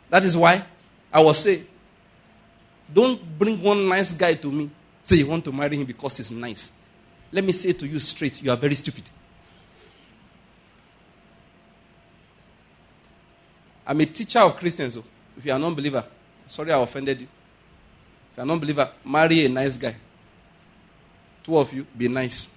That is why I was saying, don't bring one nice guy to me. Say you want to marry him because he's nice. Let me say to you straight, you are very stupid. I'm a teacher of Christians. So if you are a non-believer, sorry I offended you. If you are a non-believer, marry a nice guy. Two of you, be nice.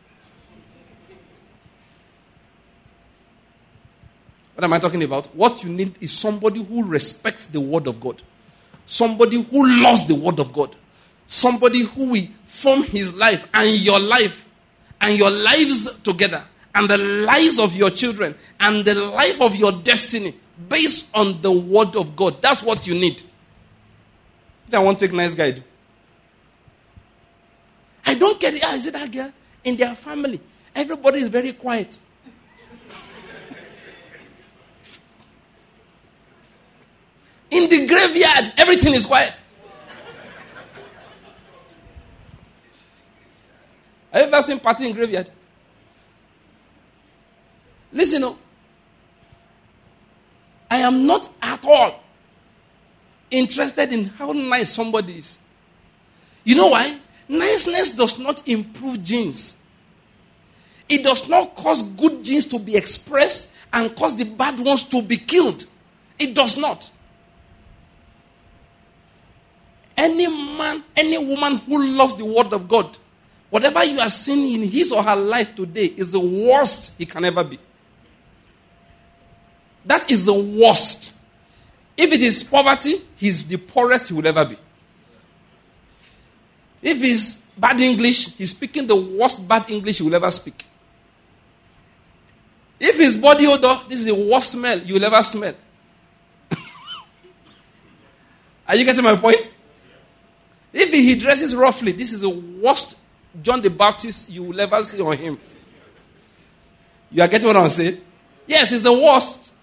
What am I talking about? What you need is somebody who respects the word of God. Somebody who loves the word of God. Somebody who will form his life and your life and your lives together and the lives of your children and the life of your destiny based on the word of God. That's what you need. I want to take nice guy. I don't get it. Is it that girl? In their family, everybody is very quiet. In the graveyard, everything is quiet. Have you ever seen party in graveyard? Listen up. I am not at all interested in how nice somebody is. You know why? Niceness does not improve genes. It does not cause good genes to be expressed and cause the bad ones to be killed. It does not. Any man, any woman who loves the word of God, whatever you are seeing in his or her life today is the worst he can ever be. That is the worst. If it is poverty, he's the poorest he will ever be. If it's bad English, he's speaking the worst bad English he will ever speak. If it's body odor, this is the worst smell you will ever smell. Are you getting my point? If he dresses roughly, this is the worst John the Baptist you will ever see on him. You are getting what I'm saying? Yes, it's the worst.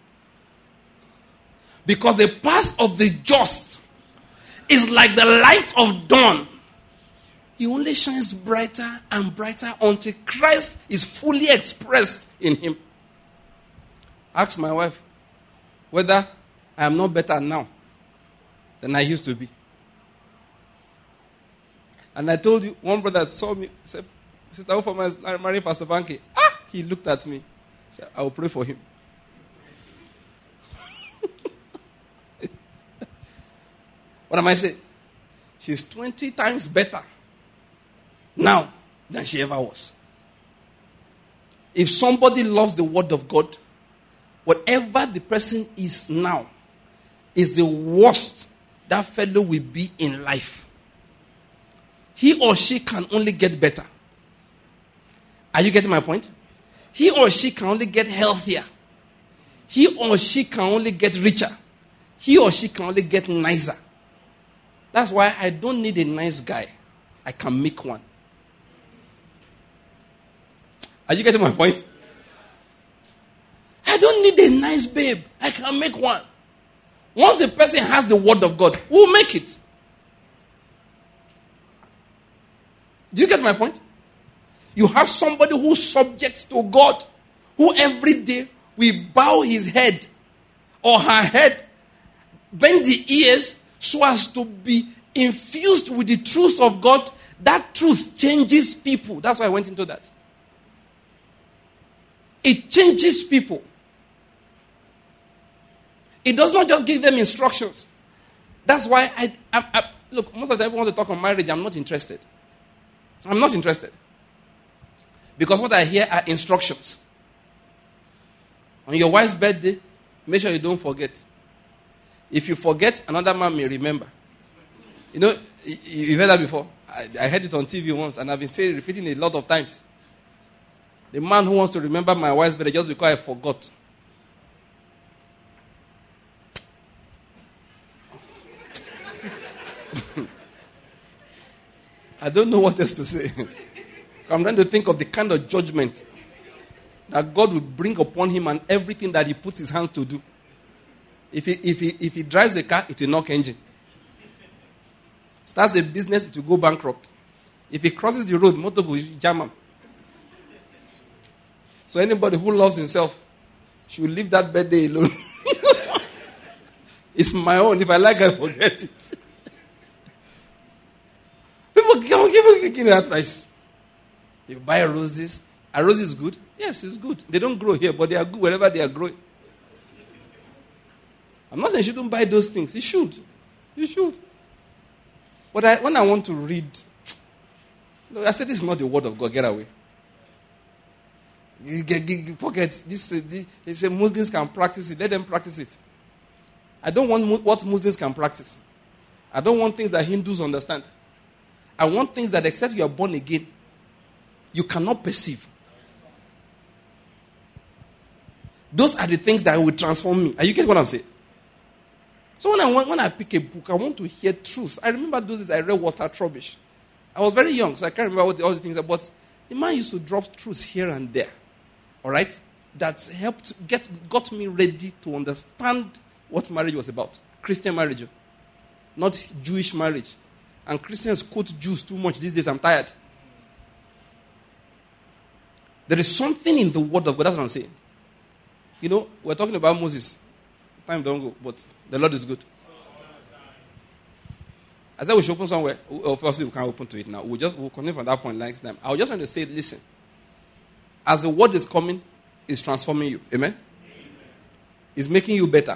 Because the path of the just is like the light of dawn. He only shines brighter and brighter until Christ is fully expressed in him. Ask my wife whether I am not better now than I used to be. And I told you, one brother saw me, said, Sister Ufoma is marrying Pastor Banky. He looked at me. Said, I will pray for him. What am I saying? She's 20 times better now than she ever was. If somebody loves the word of God, whatever the person is now is the worst that fellow will be in life. He or she can only get better. Are you getting my point? He or she can only get healthier. He or she can only get richer. He or she can only get nicer. That's why I don't need a nice guy. I can make one. Are you getting my point? I don't need a nice babe. I can make one. Once the person has the word of God, we'll make it. Do you get my point? You have somebody who's subject to God, who every day will bow his head or her head, bend the ears so as to be infused with the truth of God. That truth changes people. That's why I went into that. It changes people. It does not just give them instructions. That's why I look, most of the time want to talk on marriage, I'm not interested. I'm not interested. Because what I hear are instructions. On your wife's birthday, make sure you don't forget. If you forget, another man may remember. You know, you've heard that before. I heard it on TV once, and I've been repeating it a lot of times. The man who wants to remember my wife's birthday just because I forgot. I don't know what else to say. I'm trying to think of the kind of judgment that God will bring upon him and everything that he puts his hands to do. If he drives a car, it will knock engine. Starts a business, it will go bankrupt. If he crosses the road, motor will jam him. So anybody who loves himself should leave that birthday alone. It's my own. If I like, I forget it. People give me advice. You buy roses. A rose is good? Yes, it's good. They don't grow here, but they are good wherever they are growing. I'm not saying you shouldn't buy those things. You should. You should. But when I want to read, I said, this is not the word of God. Get away. You forget. They say Muslims can practice it. Let them practice it. I don't want what Muslims can practice. I don't want things that Hindus understand. I want things that, except you are born again, you cannot perceive. Those are the things that will transform me. Are you getting what I'm saying? So when I pick a book, I want to hear truth. I remember those days I read Walter Trubbish. I was very young, so I can't remember all the things. But the man used to drop truths here and there. All right? That helped got me ready to understand what marriage was about. Christian marriage, not Jewish marriage. And Christians quote Jews too much these days. I'm tired. There is something in the word of God. That's what I'm saying. You know, we're talking about Moses. Time don't go, but the Lord is good. I said we should open somewhere. Obviously, we can't open to it now. We'll continue from that point next time. I was just trying to say, listen. As the word is coming, it's transforming you. Amen? It's making you better.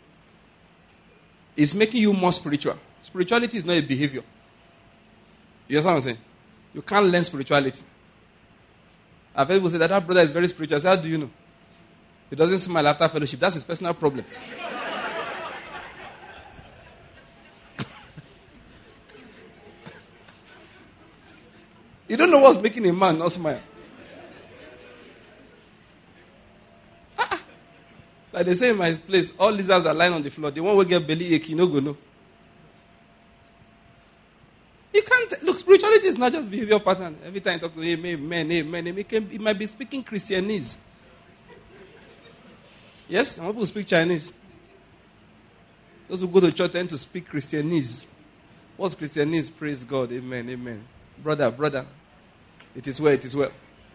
It's making you more spiritual. Spirituality is not a behavior. You understand what I'm saying? You can't learn spirituality. I've heard people say that brother is very spiritual. I say, how do you know? He doesn't smile after fellowship. That's his personal problem. You don't know what's making a man not smile. Like they say in my place, all lizards are lying on the floor. The one will get belly ache, you no go know. You can't look. Spirituality is not just behavior pattern. Every time you talk to him, amen. He might be speaking Christianese. Yes, some people speak Chinese. Those who go to church tend to speak Christianese. What's Christianese? Praise God. Amen. Brother. It is well. It is well.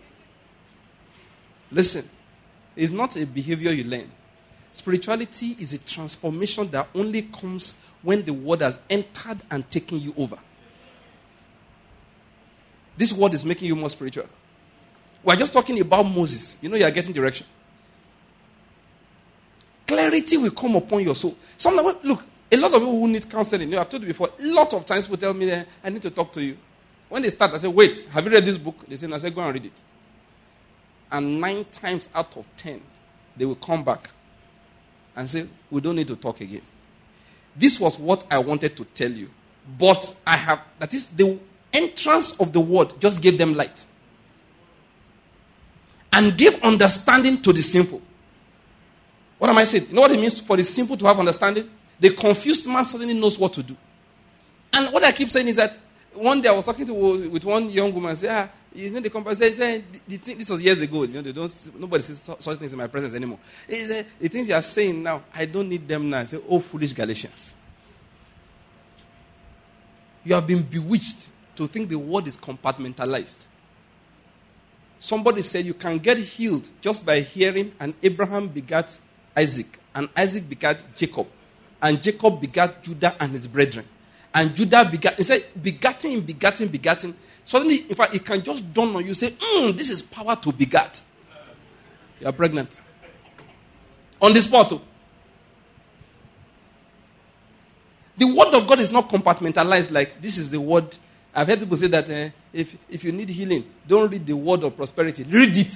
Listen, it's not a behavior you learn. Spirituality is a transformation that only comes when the word has entered and taken you over. This word is making you more spiritual. We're just talking about Moses. You know you are getting direction. Clarity will come upon your soul. Look, a lot of people who need counseling, I've told you before, a lot of times people tell me, I need to talk to you. When they start, I say, wait, have you read this book? They say, I say, go and read it. And 9 times out of 10, they will come back and say, we don't need to talk again. This was what I wanted to tell you. But that is the entrance of the word just gave them light. And gave understanding to the simple. What am I saying? You know what it means for the simple to have understanding? The confused man suddenly knows what to do. And what I keep saying is that one day I was talking with one young woman and said, the company said, this was years ago. Nobody says such things in my presence anymore. He said, the things you are saying now, I don't need them now. I said, oh, foolish Galatians. You have been bewitched to think the word is compartmentalized. Somebody said you can get healed just by hearing, and Abraham begat Isaac, and Isaac begat Jacob, and Jacob begat Judah and his brethren. And Judah begat, he said, begatting. Suddenly, in fact, it can just dawn on you, say, this is power to begat. You are pregnant. On the spot. The word of God is not compartmentalized like this is the word. I've heard people say that if you need healing, don't read the word of prosperity. Read it.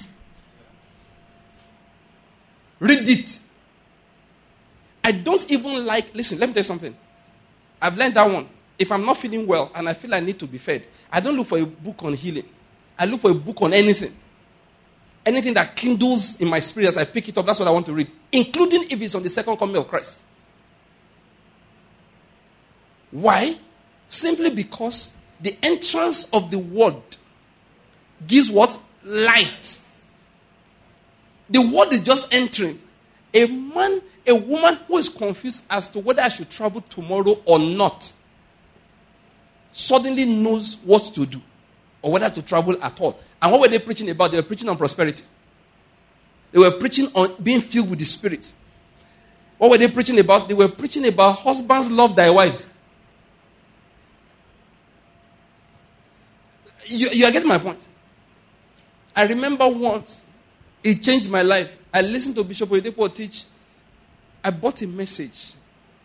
Read it. I don't even listen, let me tell you something. I've learned that one. If I'm not feeling well and I feel I need to be fed, I don't look for a book on healing. I look for a book on anything. Anything that kindles in my spirit as I pick it up, that's what I want to read. Including if it's on the second coming of Christ. Why? Simply because the entrance of the word gives what? Light. The word is just entering. A woman who is confused as to whether I should travel tomorrow or not suddenly knows what to do or whether to travel at all. And what were they preaching about? They were preaching on prosperity. They were preaching on being filled with the Spirit. What were they preaching about? They were preaching about husbands love thy wives. You are getting my point. I remember once, it changed my life. I listened to Bishop Oyedepo teach. I bought a message.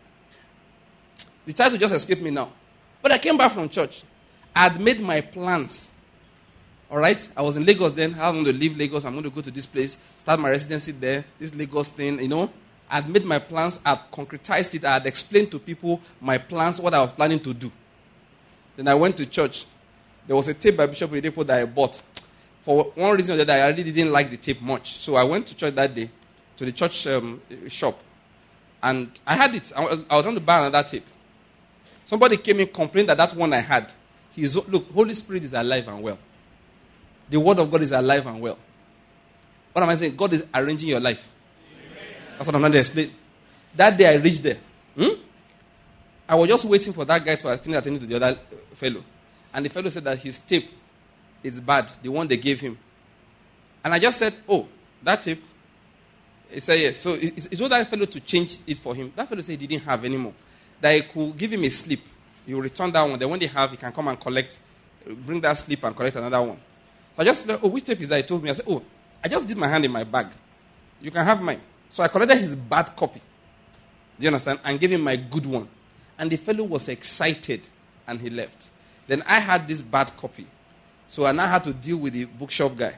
The title just escaped me now. But I came back from church. I had made my plans. All right? I was in Lagos then. I was going to leave Lagos. I'm going to go to this place, start my residency there, this Lagos thing, you know. I had made my plans. I had concretized it. I had explained to people my plans, what I was planning to do. Then I went to church. There was a tape by Bishop Oyedepo that I bought. For one reason or the other, I really didn't like the tape much. So I went to church that day, to the church shop. And I had it. I was trying to buy another tape. Somebody came in, complained that one I had. Look, Holy Spirit is alive and well. The Word of God is alive and well. What am I saying? God is arranging your life. Amen. That's what I'm trying to explain. That day I reached there. I was just waiting for that guy to finish attending to the other fellow. And the fellow said that his tape is bad, the one they gave him. And I just said, oh, that tape? He said, yes. So he told that fellow to change it for him. That fellow said he didn't have anymore. That he could give him a slip. He will return that one. Then when they have, he can come and collect, bring that slip and collect another one. So I just said, oh, which tape is that? He told me. I said, oh, I just did my hand in my bag. You can have mine. So I collected his bad copy. Do you understand? And gave him my good one. And the fellow was excited and he left. Then I had this bad copy. So I now had to deal with the bookshop guy.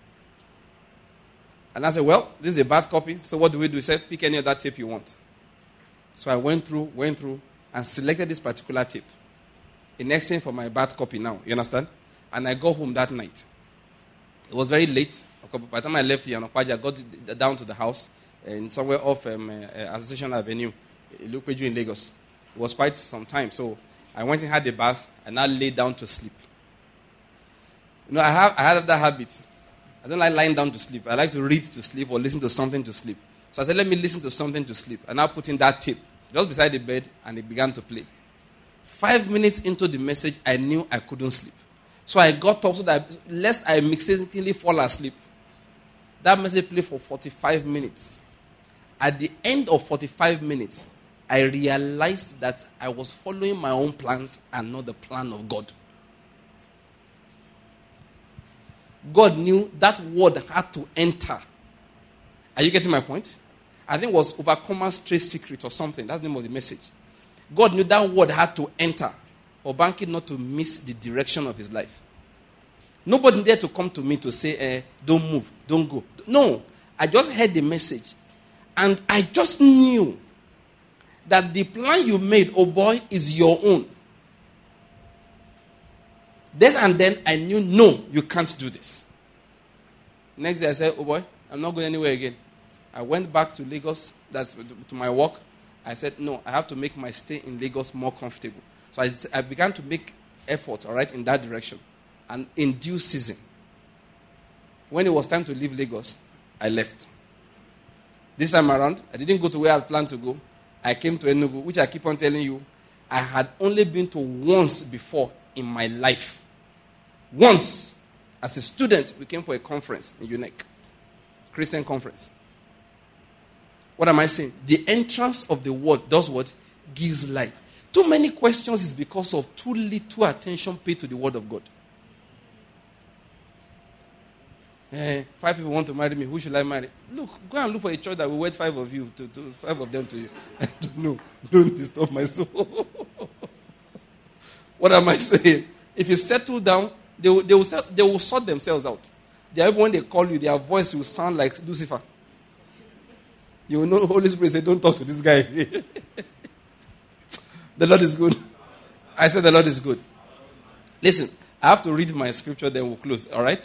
And I said, well, this is a bad copy. So what do? He said, pick any other tape you want. So I went through, and selected this particular tape. In exchange for my bad copy now. You understand? And I got home that night. It was very late. By the time I left Yanokwaja, I got down to the house and somewhere off Association Avenue, Ilupeju in Lagos. It was quite some time. So I went and had a bath and I laid down to sleep. You know, I had that habit. I don't like lying down to sleep. I like to read to sleep or listen to something to sleep. So I said, let me listen to something to sleep. And I put in that tape just beside the bed and it began to play. 5 minutes into the message, I knew I couldn't sleep. So I got up so that lest I mistakenly fall asleep. That message played for 45 minutes. At the end of 45 minutes, I realized that I was following my own plans and not the plan of God. God knew that word had to enter. Are you getting my point? I think it was Overcomer's Trade Secret or something. That's the name of the message. God knew that word had to enter for Banky not to miss the direction of his life. Nobody there to come to me to say, don't move, don't go. No, I just heard the message. And I just knew that the plan you made, oh boy, is your own. Then and then I knew, no, you can't do this. Next day I said, oh boy, I'm not going anywhere again. I went back to Lagos, that's to my work. I said, no, I have to make my stay in Lagos more comfortable. So I began to make effort, all right, in that direction. And in due season, when it was time to leave Lagos, I left. This time around, I didn't go to where I had planned to go. I came to Enugu, which I keep on telling you, I had only been to once before in my life. Once, as a student, we came for a conference in UNEC, Christian conference. What am I saying? The entrance of the word does what? Gives light. Too many questions is because of too little attention paid to the word of God. 5 people want to marry me. Who should I marry? Look, go and look for a church that will wed 5 of you, to 5 of them to you. No, don't disturb my soul. What am I saying? If you settle down, they will sort themselves out. When they call you, their voice will sound like Lucifer. You will know the Holy Spirit say, don't talk to this guy. The Lord is good. I said the Lord is good. Listen, I have to read my scripture, then we'll close. All right?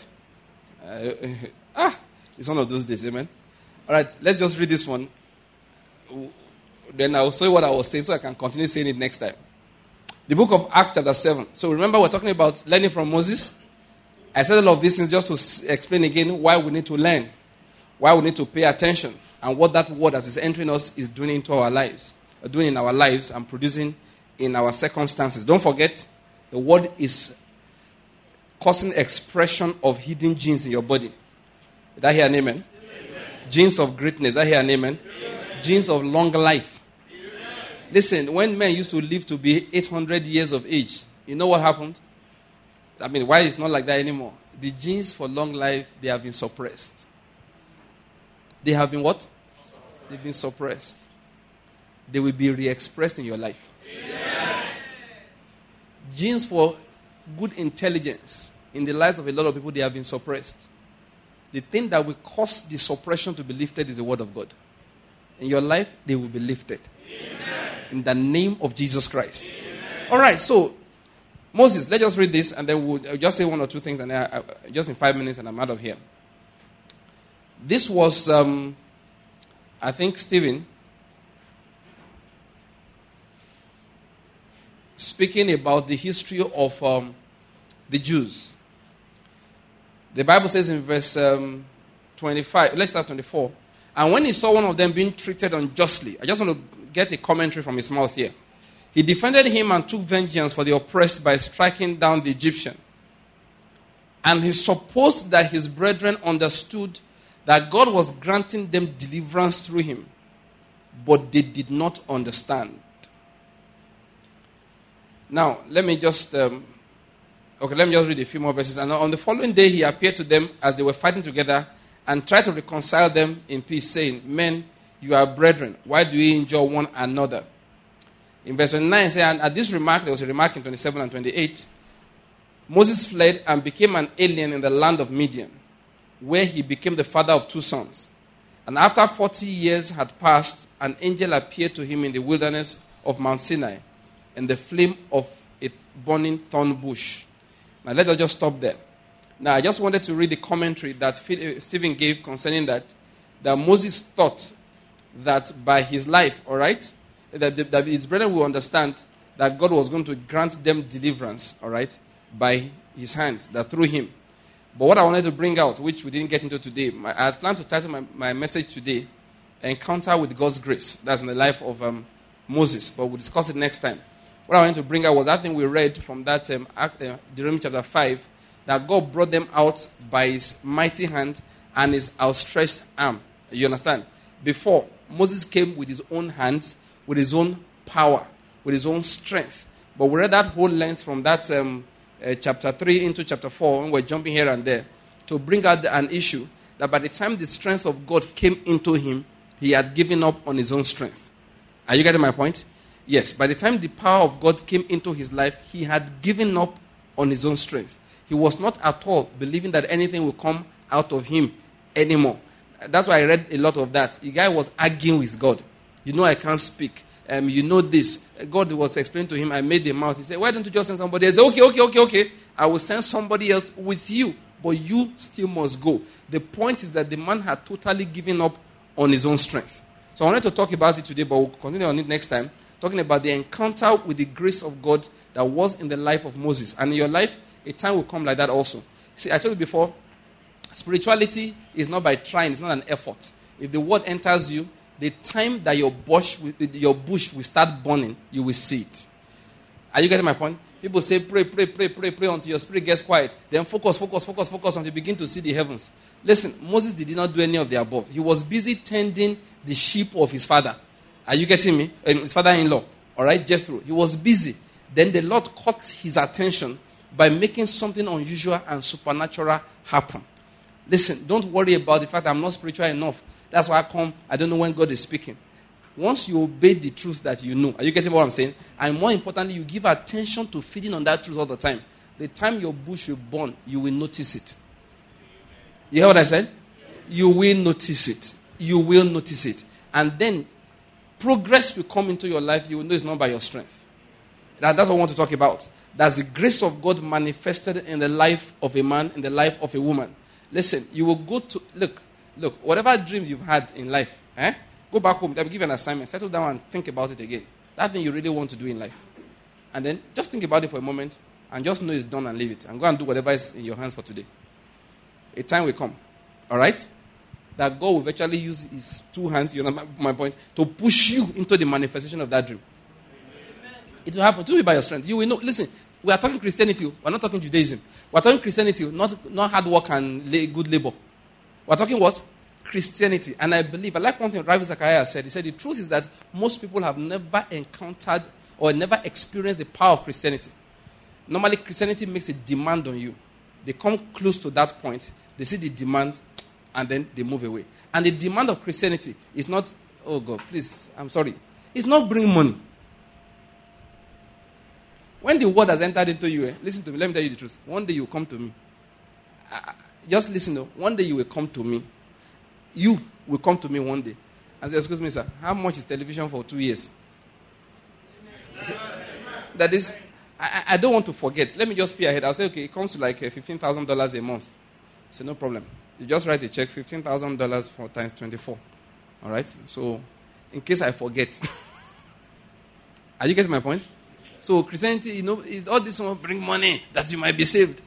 It's one of those days, amen. All right, let's just read this one. Then I'll show you what I was saying so I can continue saying it next time. The book of Acts chapter 7. So remember we're talking about learning from Moses. I said all of these things just to explain again why we need to learn, why we need to pay attention, and what that word as it's entering us is doing into our lives, doing in our lives and producing in our circumstances. Don't forget, the word is causing expression of hidden genes in your body. Did I hear an amen? Amen. Genes of greatness. Did I hear an amen? Amen. Genes of long life. Listen, when men used to live to be 800 years of age, you know what happened? I mean, why it's not like that anymore? The genes for long life, they have been suppressed. They have been what? They've been suppressed. They will be re-expressed in your life. Amen. Genes for good intelligence in the lives of a lot of people, they have been suppressed. The thing that will cause the suppression to be lifted is the word of God. In your life, they will be lifted. Amen. In the name of Jesus Christ. Amen. All right, so Moses, let's just read this and then we'll just say one or two things and then just in 5 minutes and I'm out of here. This was, I think, Stephen speaking about the history of the Jews. The Bible says in verse 25, let's start 24. And when he saw one of them being treated unjustly, I just want to get a commentary from his mouth here. He defended him and took vengeance for the oppressed by striking down the Egyptian. And he supposed that his brethren understood that God was granting them deliverance through him. But they did not understand. Now, let me just read a few more verses. And on the following day, he appeared to them as they were fighting together and tried to reconcile them in peace, saying, Men, you are brethren. Why do you injure one another? In verse 29, it says, and at this remark, there was a remark in 27 and 28, Moses fled and became an alien in the land of Midian, where he became the father of 2 sons. And after 40 years had passed, an angel appeared to him in the wilderness of Mount Sinai, in the flame of a burning thorn bush. Now, let us just stop there. Now, I just wanted to read the commentary that Stephen gave concerning that Moses thought that by his life, all right, that his brethren will understand that God was going to grant them deliverance, all right, by his hands, that through him. But what I wanted to bring out, which we didn't get into today, I had planned to title my message today, Encounter with God's Grace. That's in the life of Moses, but we'll discuss it next time. What I wanted to bring out was that thing we read from that Deuteronomy chapter 5, that God brought them out by his mighty hand and his outstretched arm. You understand? Before, Moses came with his own hands, with his own power, with his own strength. But we read that whole length from that chapter 3 into chapter 4, when we're jumping here and there, to bring out an issue that by the time the strength of God came into him, he had given up on his own strength. Are you getting my point? Yes. By the time the power of God came into his life, he had given up on his own strength. He was not at all believing that anything will come out of him anymore. That's why I read a lot of that. The guy was arguing with God. You know I can't speak. You know this. God was explaining to him, I made the mouth. He said, why don't you just send somebody else? Okay. I will send somebody else with you. But you still must go. The point is that the man had totally given up on his own strength. So I wanted to talk about it today, but we'll continue on it next time. Talking about the encounter with the grace of God that was in the life of Moses. And in your life, a time will come like that also. See, I told you before, spirituality is not by trying, it's not an effort. If the word enters you, the time that your bush will start burning, you will see it. Are you getting my point? People say, pray until your spirit gets quiet. Then focus until you begin to see the heavens. Listen, Moses did not do any of the above. He was busy tending the sheep of his father. Are you getting me? His father-in-law. All right, Jethro. He was busy. Then the Lord caught his attention by making something unusual and supernatural happen. Listen, don't worry about the fact that I'm not spiritual enough. That's why I don't know when God is speaking. Once you obey the truth that you know, are you getting what I'm saying? And more importantly, you give attention to feeding on that truth all the time. The time your bush will burn, you will notice it. You hear what I said? You will notice it. You will notice it. And then progress will come into your life. You will know it's not by your strength. That's what I want to talk about. That's the grace of God manifested in the life of a man, in the life of a woman. Listen, you will go to, look, whatever dreams you've had in life, go back home, they'll give you an assignment, settle down and think about it again. That thing you really want to do in life. And then just think about it for a moment and just know it's done and leave it. And go and do whatever is in your hands for today. A time will come, all right, that God will virtually use his 2 hands, you know my point, to push you into the manifestation of that dream. Amen. It will happen. To be by your strength. You will know. Listen, we are talking Christianity. We're not talking Judaism. We're talking Christianity, not hard work and good labor. We're talking what? Christianity, and I like one thing Ravi Zachariah said. He said the truth is that most people have never encountered or never experienced the power of Christianity. Normally, Christianity makes a demand on you. They come close to that point, they see the demand, and then they move away. And the demand of Christianity is not, oh God, please, I'm sorry. It's not bring money. When the word has entered into you, listen to me, let me tell you the truth. One day you will come to me. Just listen, one day you will come to me. You will come to me one day and say, excuse me, sir, how much is television for 2 years? That is, I don't want to forget. Let me just pay ahead. I'll say, okay, it comes to like $15,000 a month. So no problem. You just write a check, $15,000 for times 24. All right? So in case I forget. Are you getting my point? So Christianity, is all this one bring money that you might be saved.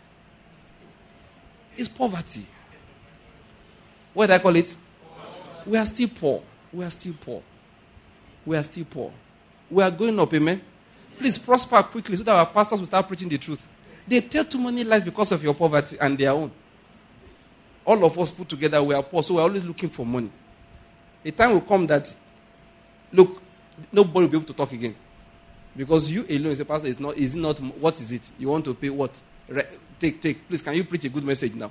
It's poverty. What do I call it? We are still poor. We are still poor. We are still poor. We are going up, amen? Please prosper quickly so that our pastors will start preaching the truth. They tell too many lies because of your poverty and their own. All of us put together, we are poor, so we're always looking for money. A time will come that, look, nobody will be able to talk again. Because you alone as a pastor, is it not, what is it? You want to pay what? Take. Please, can you preach a good message now?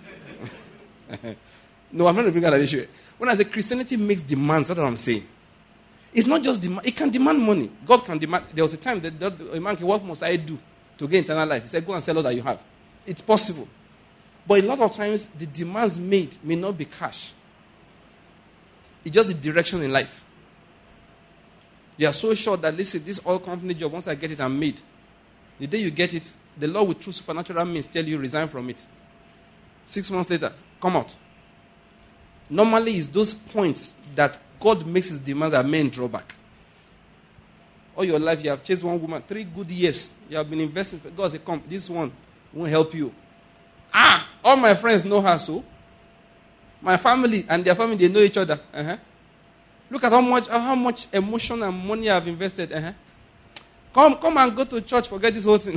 No, I'm not looking at that issue. When I say Christianity makes demands, that's what I'm saying. It's not just demand. It can demand money. God can demand. There was a time that a man said, what must I do to gain eternal life? He said, go and sell all that you have. It's possible. But a lot of times, the demands made may not be cash. It's just the direction in life. You are so sure that, listen, this oil company job, once I get it, I'm made. The day you get it, the Lord will, through supernatural means, tell you, resign from it. 6 months later, come out. Normally, it's those points that God makes his demands that men draw back. All your life, you have chased one woman, 3 good years. You have been investing. God said, come, this one won't help you. All my friends know her, so. My family and their family, they know each other. Look at how much emotion and money I've invested. Come and go to church, forget this whole thing.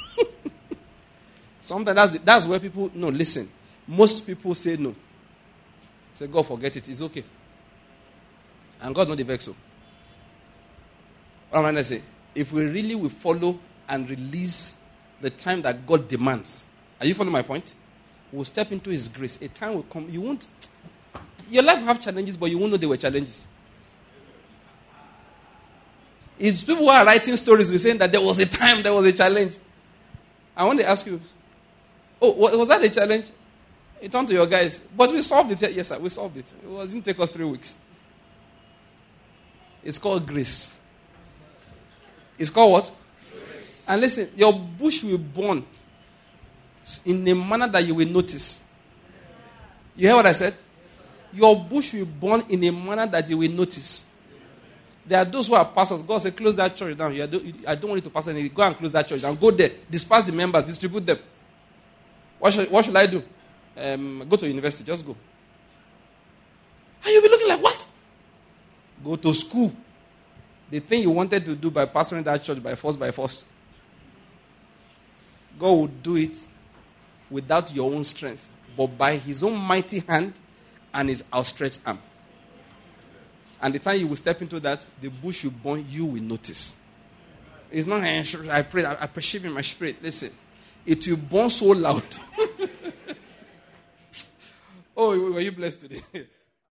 Sometimes that's where people, no, listen. Most people say no. Say, God, forget it. It's okay. And God not the vex so. What am I going to say? If we really will follow and release the time that God demands, are you following my point? We'll step into his grace. A time will come. Your life will have challenges, but you won't know they were challenges. It's people who are writing stories who saying that there was a time, there was a challenge. I want to ask you, was that a challenge? You turn to your guys, but we solved it. Yes, sir, we solved it. It didn't take us 3 weeks. It's called grace. It's called what? Grace. And listen, your bush will burn in a manner that you will notice. You hear what I said? Your bush will burn in a manner that you will notice. There are those who are pastors. God said, close that church down. I don't want you to pastor anything. Go and close that church down. Go there. Disperse the members. Distribute them. What should I do? Go to university. Just go. And you'll be looking like, what? Go to school. The thing you wanted to do by pastoring that church by force. God will do it without your own strength, but by his own mighty hand and his outstretched arm. And the time you will step into that, the bush will burn, you will notice. It's not, I pray, I perceive in my spirit. Listen, it will burn so loud. Oh, were you blessed today?